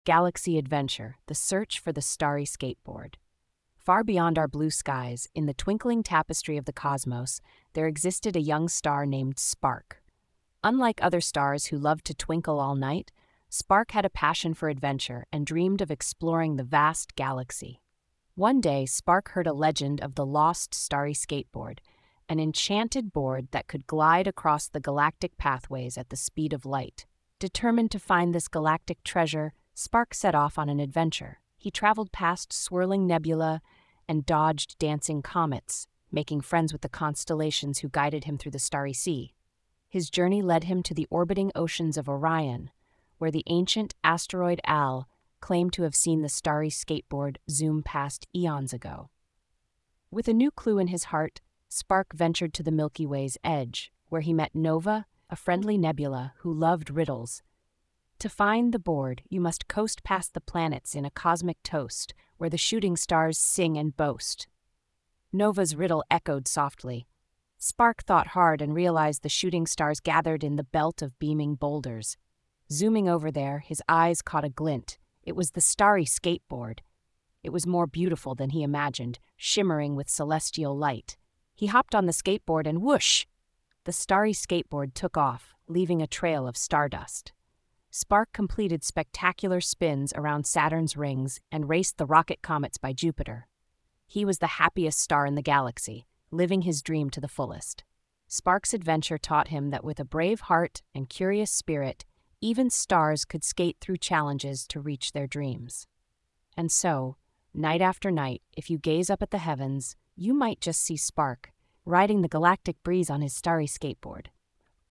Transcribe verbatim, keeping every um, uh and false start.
Galaxy Adventure: The Search for the Starry Skateboard. Far beyond our blue skies, in the twinkling tapestry of the cosmos, there existed a young star named Spark. Unlike other stars who loved to twinkle all night, Spark had a passion for adventure and dreamed of exploring the vast galaxy. One day, Spark heard a legend of the lost starry skateboard, an enchanted board that could glide across the galactic pathways at the speed of light. Determined to find this galactic treasure, Spark set off on an adventure. He traveled past swirling nebula and dodged dancing comets, making friends with the constellations who guided him through the starry sea. His journey led him to the orbiting oceans of Orion, where the ancient asteroid Al claimed to have seen the starry skateboard zoom past eons ago. With a new clue in his heart, Spark ventured to the Milky Way's edge, where he met Nova, a friendly nebula who loved riddles. To find the board, you must coast past the planets in a cosmic toast, where the shooting stars sing and boast. Nova's riddle echoed softly. Spark thought hard and realized the shooting stars gathered in the belt of beaming boulders. Zooming over there, his eyes caught a glint. It was the starry skateboard. It was more beautiful than he imagined, shimmering with celestial light. He hopped on the skateboard and whoosh! The starry skateboard took off, leaving a trail of stardust. Spark completed spectacular spins around Saturn's rings and raced the rocket comets by Jupiter. He was the happiest star in the galaxy, living his dream to the fullest. Spark's adventure taught him that with a brave heart and curious spirit, even stars could skate through challenges to reach their dreams. And so, night after night, if you gaze up at the heavens, you might just see Spark, riding the galactic breeze on his starry skateboard.